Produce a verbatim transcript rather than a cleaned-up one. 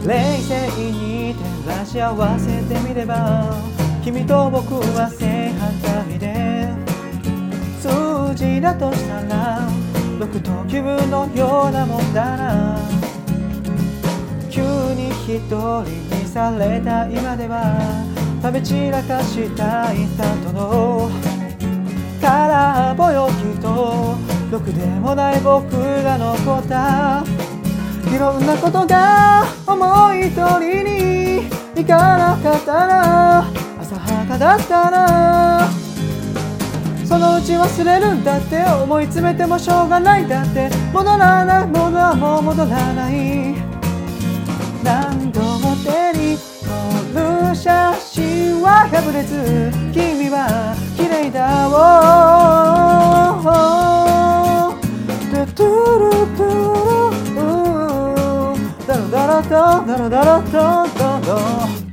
冷静に照らし合わせてみれば、君と僕は正反対で、数字だとしたらろくときゅうのようなもんだな。急に一人にされた今では、食べ散らかしたインスタントの空ぼよきと、ろくでもない僕が残った。いろんなことが思い通りにいかなかったな。浅はかだったな。そのうち忘れるんだって、思い詰めてもしょうがないんだって、戻らないものはもう戻らない。何度も手に取る写真は破れず、君は綺麗だをトゥトゥルトゥルダラダラダラダラダラダラ